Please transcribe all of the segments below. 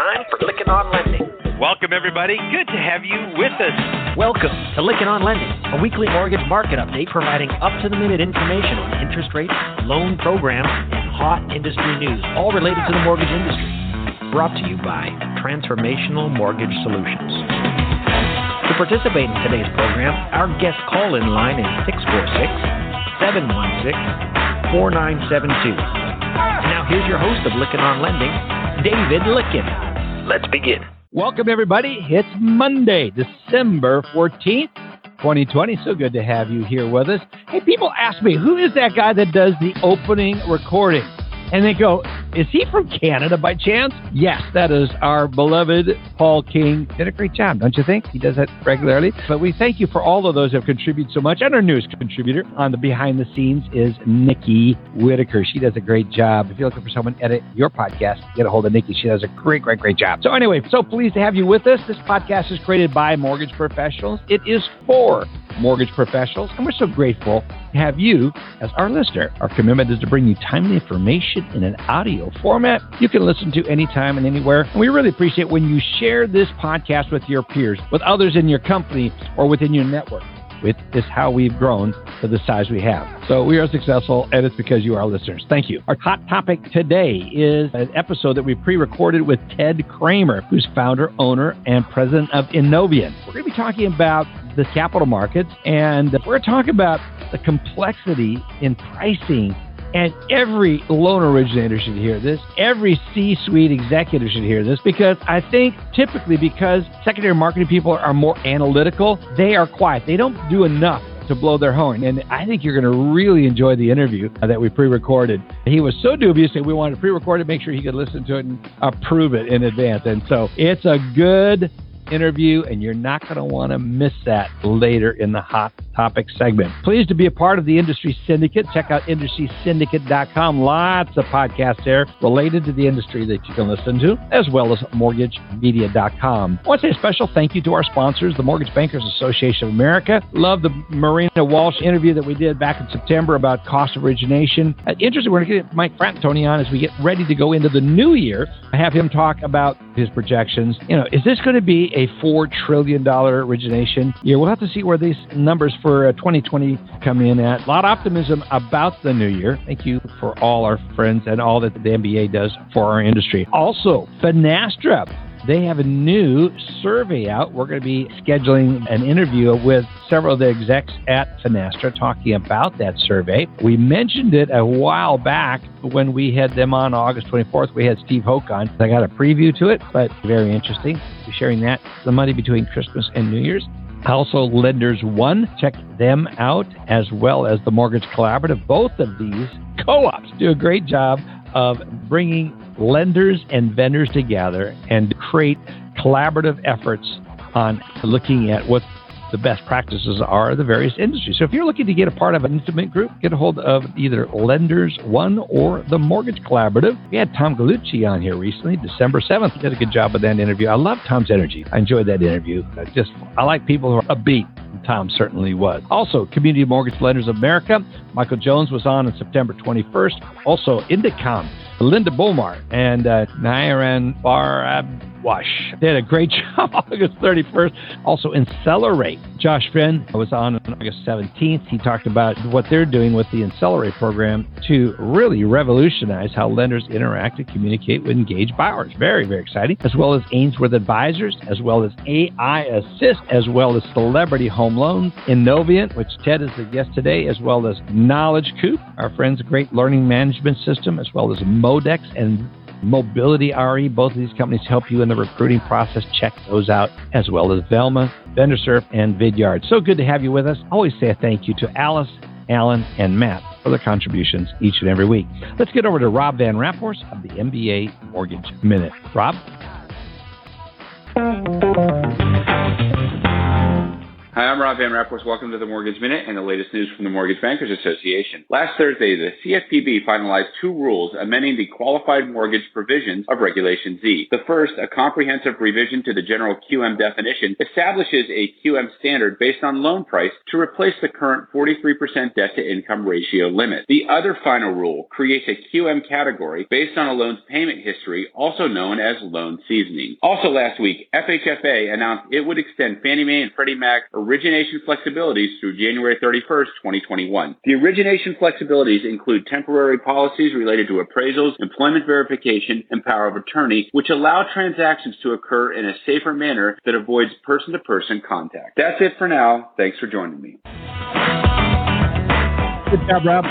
time for Lykken on Lending. Welcome, everybody. Good to have you with us. Welcome to Lykken on Lending, a weekly mortgage market update providing up-to-the-minute information on interest rates, loan programs, and hot industry news, all related to the mortgage industry. Brought to you by Transformational Mortgage Solutions. To participate in today's program, our guest call-in line is 646-716-4972. Now here's your host of Lykken on Lending, David Lykken. Let's begin. Welcome, everybody. It's Monday, December 14th, 2020. So good to have you here with us. Hey, people ask me, who is that guy that does the opening recording? And they go, is he from Canada by chance? Yes, that is our beloved Paul King. Did a great job, don't you think? He does that regularly. But we thank you for all of those who have contributed so much. And our newest contributor on the behind the scenes is Nikki Whitaker. She does a great job. If you're looking for someone to edit your podcast, get a hold of Nikki. She does a great job. So anyway, so pleased to have you with us. This podcast is created by mortgage professionals. It is for mortgage professionals, and we're so grateful to have you as our listener. Our commitment is to bring you timely information in an audio format you can listen to anytime and anywhere. And we really appreciate when you share this podcast with your peers, with others in your company, or within your network. It is how we've grown to the size we have. So we are successful, and it's because you are our listeners. Thank you. Our hot topic today is an episode that we pre-recorded with Ted Kramer, who's founder, owner, and president of Innovian. We're going to be talking about the capital markets, and we're going to talk about the complexity in pricing. And every loan originator should hear this. Every C-suite executive should hear this, because I think typically because secondary marketing people are more analytical, they are quiet. They don't do enough to blow their horn. And I think you're going to really enjoy the interview that we pre-recorded. He was so dubious that we wanted to pre-record it, make sure he could listen to it and approve it in advance. And so it's a good interview, and you're not going to want to miss that later in the Hot Topic segment. Pleased to be a part of the Industry Syndicate. Check out industrysyndicate.com. Lots of podcasts there related to the industry that you can listen to, as well as mortgagemedia.com. I want to say a special thank you to our sponsors, the Mortgage Bankers Association of America. Love the Marina Walsh interview that we did back in September about cost of origination. Interesting, we're going to get Mike Frantantoni on as we get ready to go into the new year. I have him talk about his projections. Is this going to be a $4 trillion origination year? We'll have to see where these numbers for 2020 come in at. A lot of optimism about the new year. Thank you for all our friends and all that the MBA does for our industry. Also, Finastra. They have a new survey out. We're going to be scheduling an interview with several of the execs at Finastra talking about that survey. We mentioned it a while back when we had them on August 24th. We had Steve Hoke on. I got a preview to it, but very interesting. We're sharing that the Monday between Christmas and New Year's. Also, Lenders One, check them out, as well as the Mortgage Collaborative. Both of these co-ops do a great job of bringing lenders and vendors together and create collaborative efforts on looking at what the best practices are of the various industries. So if you're looking to get a part of an intimate group, get a hold of either Lenders One or the Mortgage Collaborative. We had Tom Gallucci on here recently, December 7th. He did a good job with that interview. I love Tom's energy. I enjoyed that interview. I like people who are upbeat. Tom certainly was. Also, Community Mortgage Lenders of America. Michael Jones was on September 21st. Also, Indicom, Linda Bomar, and Nairan Barabwash. They had a great job August 31st. Also, Incelerate. Josh Finn was on August 17th. He talked about what they're doing with the Incelerate program to really revolutionize how lenders interact and communicate with engaged borrowers. Very, very exciting. As well as Ainsworth Advisors, as well as AI Assist, as well as Celebrity Home Loans, Innovian, which Ted is the guest today, as well as Knowledge Coop, our friends' great learning management system, as well as Modex and Mobility RE. Both of these companies help you in the recruiting process. Check those out, as well as Velma, VendorSurf, and Vidyard. So good to have you with us. Always say a thank you to Alice, Alan, and Matt for their contributions each and every week. Let's get over to Rob Van Raphorst of the MBA Mortgage Minute. Rob? Hi, I'm Rob Van Rapport. Welcome to the Mortgage Minute and the latest news from the Mortgage Bankers Association. Last Thursday, the CFPB finalized 2 rules amending the qualified mortgage provisions of Regulation Z. The first, a comprehensive revision to the general QM definition, establishes a QM standard based on loan price to replace the current 43% debt-to-income ratio limit. The other final rule creates a QM category based on a loan's payment history, also known as loan seasoning. Also last week, FHFA announced it would extend Fannie Mae and Freddie Mac origination flexibilities through January 31st, 2021. The origination flexibilities include temporary policies related to appraisals, employment verification, and power of attorney, which allow transactions to occur in a safer manner that avoids person-to-person contact. That's it for now. Thanks for joining me. Good job, Rob.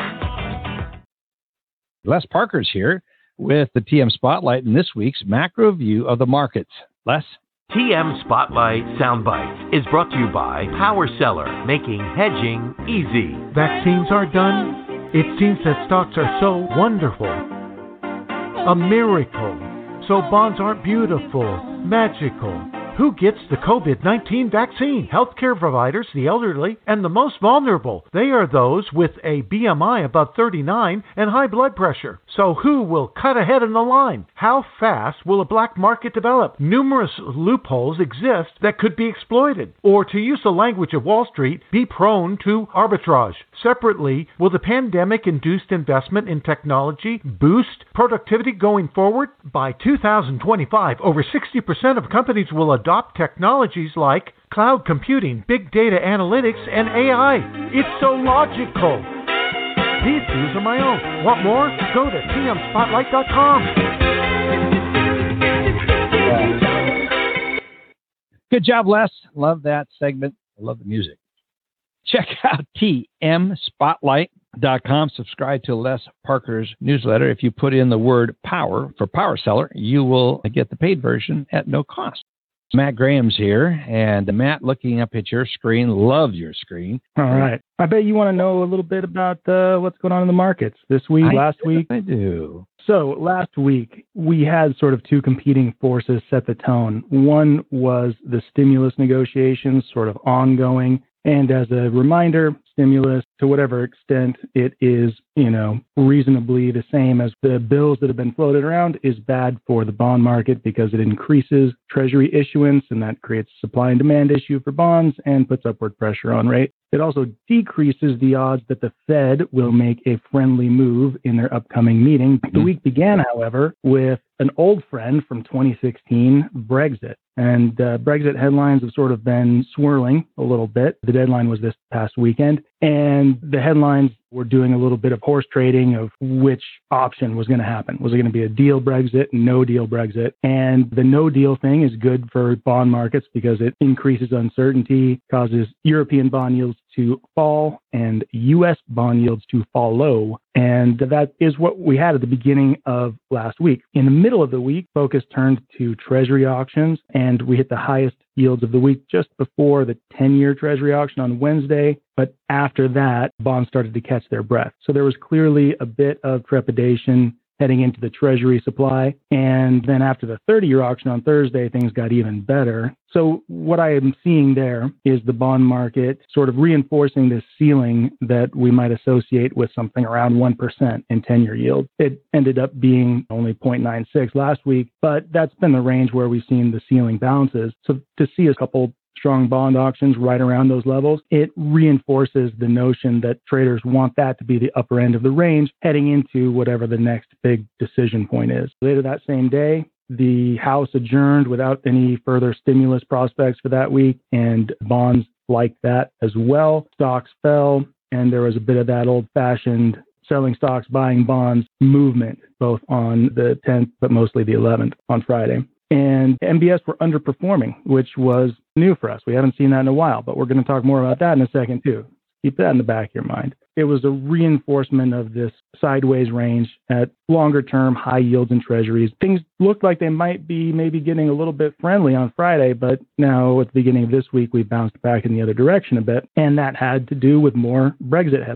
Les Parker's here with the TM Spotlight in this week's macro view of the markets. Les? TM Spotlight Soundbites is brought to you by Power Seller, making hedging easy. Vaccines are done. It seems that stocks are so wonderful. A miracle. So bonds aren't beautiful, magical. Who gets the COVID-19 vaccine? Healthcare providers, the elderly, and the most vulnerable. They are those with a BMI above 39 and high blood pressure. So who will cut ahead in the line? How fast will a black market develop? Numerous loopholes exist that could be exploited. Or to use the language of Wall Street, be prone to arbitrage. Separately, will the pandemic-induced investment in technology boost productivity going forward? By 2025, over 60% of companies will adopt technologies like cloud computing, big data analytics, and AI. It's so logical. These views are my own. Want more? Go to tmspotlight.com. Good job, Les. Love that segment. I love the music. Check out tmspotlight.com. Subscribe to Les Parker's newsletter. If you put in the word power for Power Seller, you will get the paid version at no cost. Matt Graham's here, and Matt, looking up at your screen, love your screen. All right. I bet you want to know a little bit about what's going on in the markets this week, last week. I do. So last week, we had sort of 2 competing forces set the tone. One was the stimulus negotiations, sort of ongoing. And as a reminder, stimulus, to whatever extent it is, reasonably the same as the bills that have been floated around, is bad for the bond market because it increases Treasury issuance, and that creates a supply and demand issue for bonds and puts upward pressure on rates. It also decreases the odds that the Fed will make a friendly move in their upcoming meeting. The week began, however, with an old friend from 2016, Brexit. And Brexit headlines have sort of been swirling a little bit. The deadline was this past weekend, and the headlines were doing a little bit of horse trading of which option was going to happen. Was it going to be a deal Brexit, no deal Brexit? And the no deal thing is good for bond markets because it increases uncertainty, causes European bond yields to fall and U.S. bond yields to fall low. And that is what we had at the beginning of last week. In the middle of the week, focus turned to Treasury auctions, and we hit the highest yields of the week just before the 10-year Treasury auction on Wednesday. But after that, bonds started to catch their breath. So there was clearly a bit of trepidation heading into the Treasury supply. And then after the 30-year auction on Thursday, things got even better. So what I am seeing there is the bond market sort of reinforcing this ceiling that we might associate with something around 1% in 10-year yield. It ended up being only 0.96 last week, but that's been the range where we've seen the ceiling bounces. So to see a couple strong bond auctions right around those levels, it reinforces the notion that traders want that to be the upper end of the range heading into whatever the next big decision point is. Later that same day, the House adjourned without any further stimulus prospects for that week, and bonds like that as well. Stocks fell, and there was a bit of that old-fashioned selling stocks, buying bonds movement, both on the 10th, but mostly the 11th on Friday. And MBS were underperforming, which was new for us. We haven't seen that in a while, but we're going to talk more about that in a second too. Keep that in the back of your mind. It was a reinforcement of this sideways range at longer term high yields in treasuries. Things looked like they might be maybe getting a little bit friendly on Friday, but now at the beginning of this week, we bounced back in the other direction a bit. And that had to do with more Brexit headlines.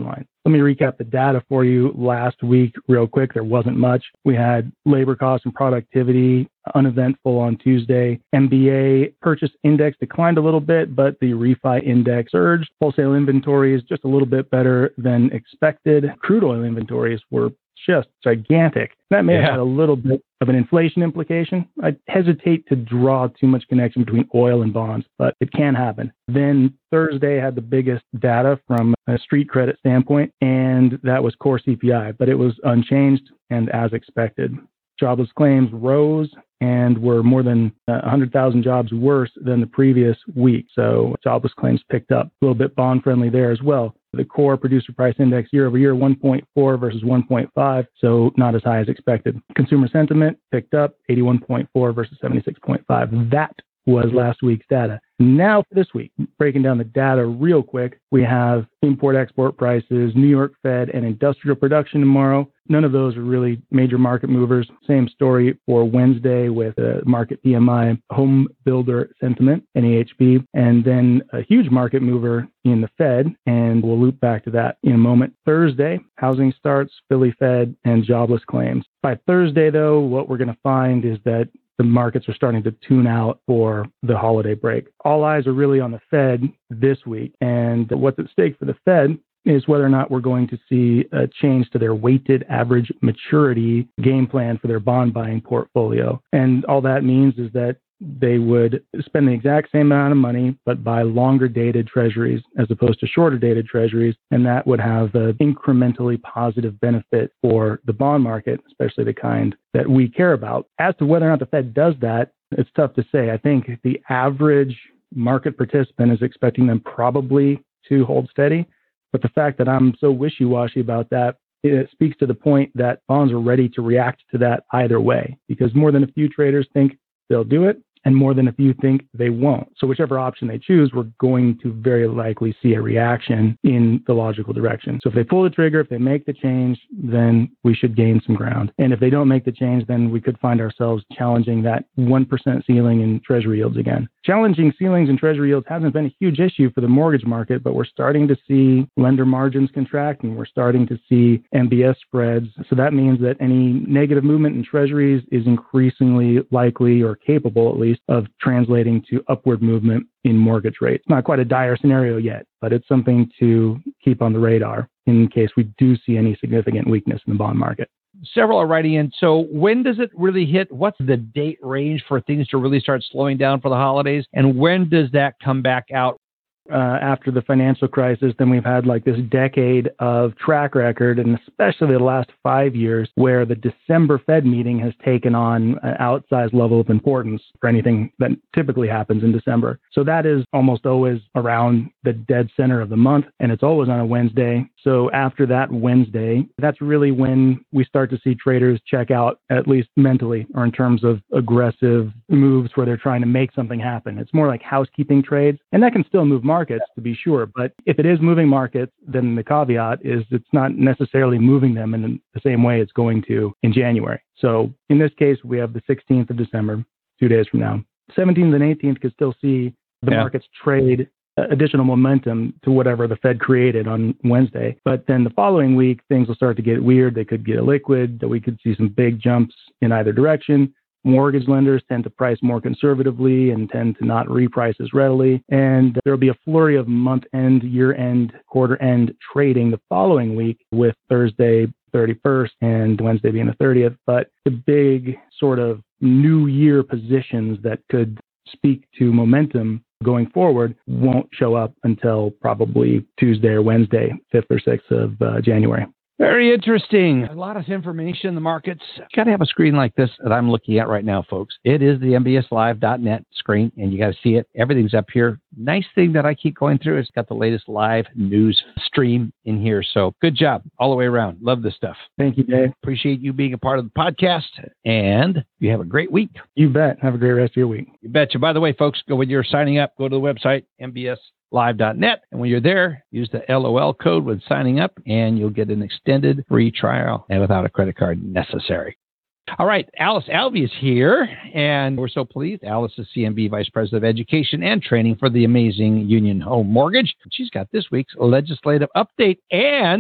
Let me recap the data for you. Last week, real quick, there wasn't much. We had labor costs and productivity, uneventful on Tuesday. MBA purchase index declined a little bit, but the refi index surged. Wholesale inventories just a little bit better than expected. Crude oil inventories were just gigantic. That may have had a little bit of an inflation implication. I hesitate to draw too much connection between oil and bonds, but it can happen. Then Thursday had the biggest data from a street credit standpoint, and that was core CPI, but it was unchanged and as expected. Jobless claims rose and were more than 100,000 jobs worse than the previous week. So jobless claims picked up. A little bit bond-friendly there as well. The core producer price index year over year, 1.4 versus 1.5, so not as high as expected. Consumer sentiment picked up, 81.4 versus 76.5. That was last week's data. Now for this week, breaking down the data real quick, we have import-export prices, New York Fed, and industrial production tomorrow. None of those are really major market movers. Same story for Wednesday with market PMI, home builder sentiment, NEHB, and then a huge market mover in the Fed, and we'll loop back to that in a moment. Thursday, housing starts, Philly Fed, and jobless claims. By Thursday, though, what we're going to find is that the markets are starting to tune out for the holiday break. All eyes are really on the Fed this week, and what's at stake for the Fed is whether or not we're going to see a change to their weighted average maturity game plan for their bond buying portfolio. And all that means is that they would spend the exact same amount of money, but buy longer dated treasuries as opposed to shorter dated treasuries. And that would have an incrementally positive benefit for the bond market, especially the kind that we care about. As to whether or not the Fed does that, it's tough to say. I think the average market participant is expecting them probably to hold steady. But the fact that I'm so wishy-washy about that, it speaks to the point that bonds are ready to react to that either way, because more than a few traders think they'll do it, and more than a few think they won't. So whichever option they choose, we're going to very likely see a reaction in the logical direction. So if they pull the trigger, if they make the change, then we should gain some ground. And if they don't make the change, then we could find ourselves challenging that 1% ceiling in treasury yields again. Challenging ceilings in treasury yields hasn't been a huge issue for the mortgage market, but we're starting to see lender margins contract and we're starting to see MBS spreads. So that means that any negative movement in treasuries is increasingly likely or capable, at least, of translating to upward movement in mortgage rates. Not quite a dire scenario yet, but it's something to keep on the radar in case we do see any significant weakness in the bond market. Several are writing in. So when does it really hit? What's the date range for things to really start slowing down for the holidays? And when does that come back out? After the financial crisis, then we've had like this decade of track record, and especially the last 5 years, where the December Fed meeting has taken on an outsized level of importance for anything that typically happens in December. So that is almost always around the dead center of the month, and it's always on a Wednesday. So after that Wednesday, that's really when we start to see traders check out, at least mentally, or in terms of aggressive moves where they're trying to make something happen. It's more like housekeeping trades, and that can still move markets, to be sure. But if it is moving markets, then the caveat is it's not necessarily moving them in the same way it's going to in January. So in this case, we have the 16th of December, 2 days from now. 17th and 18th could still see the markets trade additional momentum to whatever the Fed created on Wednesday. But then the following week, things will start to get weird. They could get illiquid. We could see some big jumps in either direction. Mortgage lenders tend to price more conservatively and tend to not reprice as readily. And there will be a flurry of month-end, year-end, quarter-end trading the following week, with Thursday 31st and Wednesday being the 30th. But the big sort of new year positions that could speak to momentum going forward won't show up until probably Tuesday or Wednesday, 5th or 6th of January. Very interesting. A lot of information in the markets. You got to have a screen like this that I'm looking at right now, folks. It is the MBSLive.net screen, and you got to see it. Everything's up here. Nice thing that I keep going through is it's got the latest live news stream in here. So good job all the way around. Love this stuff. Thank you, Dave. Appreciate you being a part of the podcast, and you have a great week. You bet. Have a great rest of your week. You betcha. By the way, folks, when you're signing up, go to the website, MBSLive.net. And when you're there, use the LOL code when signing up, and you'll get an extended free trial and without a credit card necessary. All right, Alice Alvey is here, and we're so pleased. Alice is CMB Vice President of Education and Training for the amazing Union Home Mortgage. She's got this week's legislative update and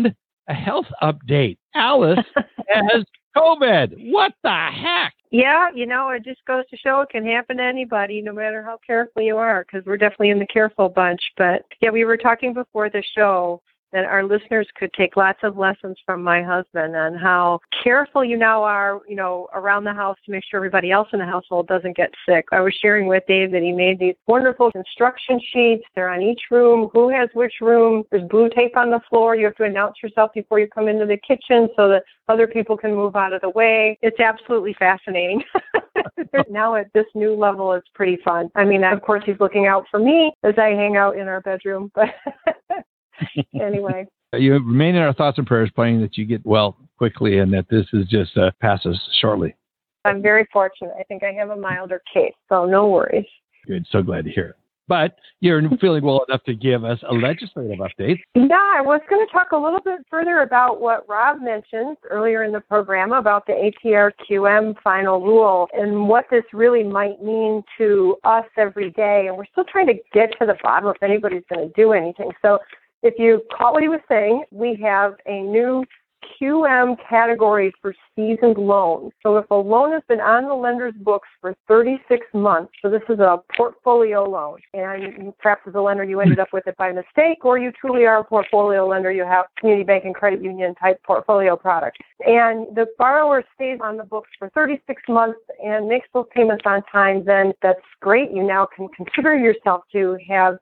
a health update. Alice has COVID. What the heck? Yeah, it just goes to show it can happen to anybody, no matter how careful you are, because we're definitely in the careful bunch. But yeah, we were talking before the show that our listeners could take lots of lessons from my husband on how careful you now are, around the house to make sure everybody else in the household doesn't get sick. I was sharing with Dave that he made these wonderful instruction sheets. They're on each room, who has which room. There's blue tape on the floor. You have to announce yourself before you come into the kitchen so that other people can move out of the way. It's absolutely fascinating. Now at this new level, it's pretty fun. I mean, of course, he's looking out for me as I hang out in our bedroom, but anyway. You remain in our thoughts and prayers, praying that you get well quickly and that this is just passes shortly. I'm very fortunate. I think I have a milder case, so no worries. Good. So glad to hear it. But you're feeling well enough to give us a legislative update. Yeah, I was going to talk a little bit further about what Rob mentioned earlier in the program about the APR-QM final rule and what this really might mean to us every day. And we're still trying to get to the bottom if anybody's going to do anything. So if you caught what he was saying, we have a new QM category for seasoned loans. So if a loan has been on the lender's books for 36 months, so this is a portfolio loan, and perhaps as a lender you ended up with it by mistake, or you truly are a portfolio lender, you have community bank and credit union type portfolio product. And the borrower stays on the books for 36 months and makes those payments on time, then that's great. You now can consider yourself to have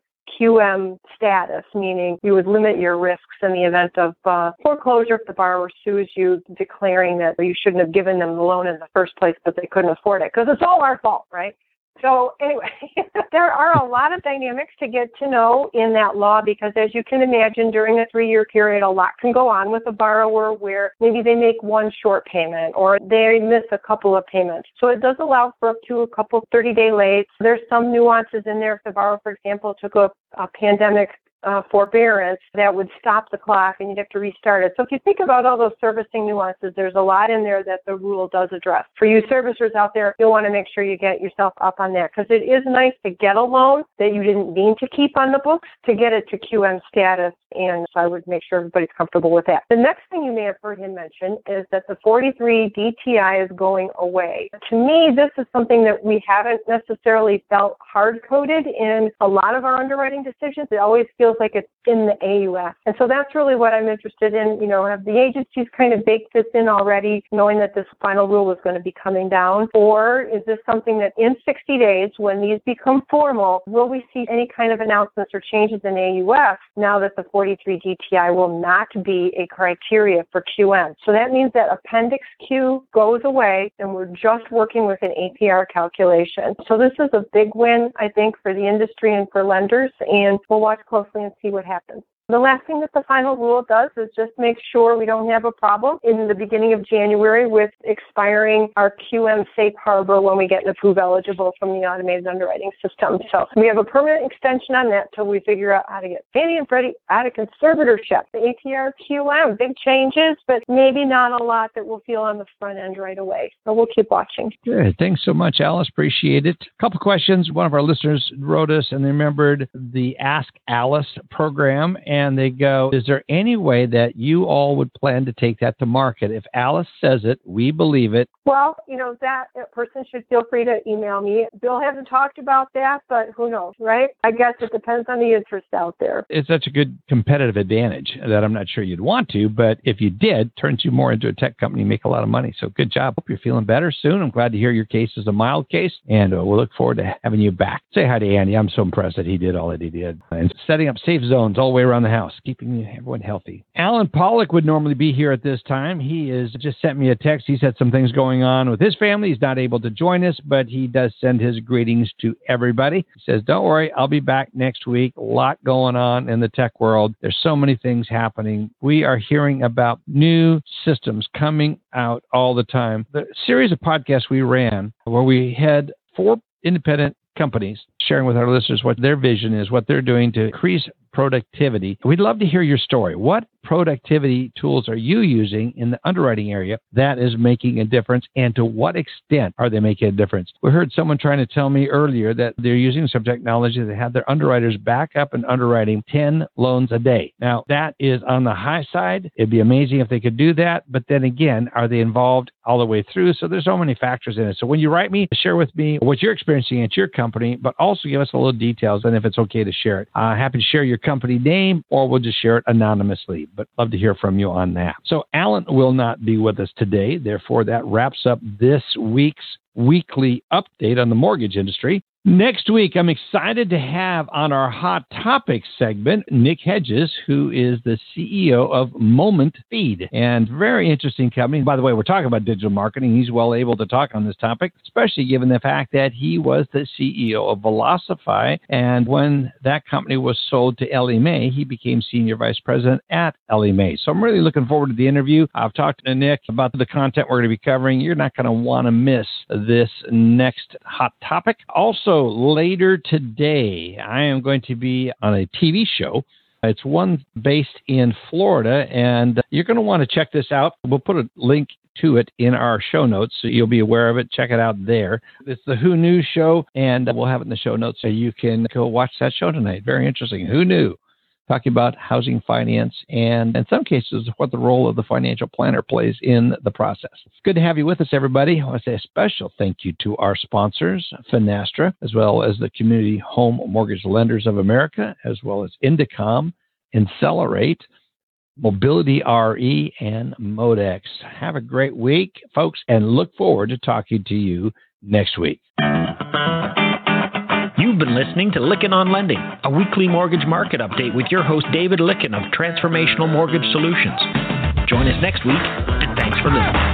QM status, meaning you would limit your risks in the event of foreclosure if the borrower sues you, declaring that you shouldn't have given them the loan in the first place, but they couldn't afford it, because it's all our fault, right? So anyway, there are a lot of dynamics to get to know in that law because, as you can imagine, during a 3-year period, a lot can go on with a borrower where maybe they make one short payment or they miss a couple of payments. So it does allow for up to a couple 30-day lates. There's some nuances in there. If the borrower, for example, took a pandemic forbearance, that would stop the clock and you'd have to restart it. So if you think about all those servicing nuances, there's a lot in there that the rule does address. For you servicers out there, you'll want to make sure you get yourself up on that because it is nice to get a loan that you didn't mean to keep on the books to get it to QM status, and so I would make sure everybody's comfortable with that. The next thing you may have heard him mention is that the 43 DTI is going away. To me, this is something that we haven't necessarily felt hard-coded in a lot of our underwriting decisions. It always feels like it's in the AUS. And so that's really what I'm interested in. Have the agencies kind of baked this in already, knowing that this final rule is going to be coming down? Or is this something that in 60 days, when these become formal, will we see any kind of announcements or changes in AUS now that the 43 DTI will not be a criteria for QM? So that means that Appendix Q goes away and we're just working with an APR calculation. So this is a big win, I think, for the industry and for lenders, and we'll watch closely and see what happens. The last thing that the final rule does is just make sure we don't have a problem in the beginning of January with expiring our QM safe harbor when we get approved eligible from the automated underwriting system. So we have a permanent extension on that till we figure out how to get Fannie and Freddie out of conservatorship. The APR QM, big changes, but maybe not a lot that we'll feel on the front end right away. So we'll keep watching. Good. Thanks so much, Alice. Appreciate it. A couple questions. One of our listeners wrote us and they remembered the Ask Alice program. And they go, is there any way that you all would plan to take that to market? If Alice says it, we believe it. Well, that person should feel free to email me. Bill hasn't talked about that, but who knows, right? I guess it depends on the interest out there. It's such a good competitive advantage that I'm not sure you'd want to, but if you did, turns you more into a tech company, make a lot of money. So good job. Hope you're feeling better soon. I'm glad to hear your case is a mild case, and we'll look forward to having you back. Say hi to Andy. I'm so impressed that he did all that he did. And setting up safe zones all the way around the house, keeping everyone healthy. Alan Pollock would normally be here at this time. He has just sent me a text. He's had some things going on with his family. He's not able to join us, but he does send his greetings to everybody. He says, don't worry, I'll be back next week. A lot going on in the tech world. There's so many things happening. We are hearing about new systems coming out all the time. The series of podcasts we ran where we had 4 independent companies sharing with our listeners what their vision is, what they're doing to increase productivity. We'd love to hear your story. What productivity tools are you using in the underwriting area that is making a difference, and to what extent are they making a difference? We heard someone trying to tell me earlier that they're using some technology that had their underwriters back up and underwriting 10 loans a day. Now, that is on the high side. It'd be amazing if they could do that, but then again, are they involved all the way through? So there's so many factors in it. So when you write me, share with me what you're experiencing at your company, but also give us a little details, and if it's okay to share it. Happy to share your company name, or we'll just share it anonymously, but love to hear from you on that. So Alan will not be with us today. Therefore, that wraps up this week's weekly update on the mortgage industry. Next week, I'm excited to have on our Hot Topics segment, Nick Hedges, who is the CEO of Moment Feed, and very interesting company. By the way, we're talking about digital marketing. He's well able to talk on this topic, especially given the fact that he was the CEO of Velocify, and when that company was sold to Ellie Mae, he became Senior Vice President at Ellie Mae. So I'm really looking forward to the interview. I've talked to Nick about the content we're going to be covering. You're not going to want to miss this next Hot Topic. Also, later today, I am going to be on a TV show. It's one based in Florida, and you're going to want to check this out. We'll put a link to it in our show notes, so you'll be aware of it. Check it out there. It's the Who Knew show, and we'll have it in the show notes so you can go watch that show tonight. Very interesting. Who knew? Talking about housing finance and, in some cases, what the role of the financial planner plays in the process. It's good to have you with us, everybody. I want to say a special thank you to our sponsors, Finastra, as well as the Community Home Mortgage Lenders of America, as well as Indicom, Incelerate, Mobility RE, and Modex. Have a great week, folks, and look forward to talking to you next week. You've been listening to Lykken on Lending, a weekly mortgage market update with your host, David Lykken of Transformational Mortgage Solutions. Join us next week, and thanks for listening.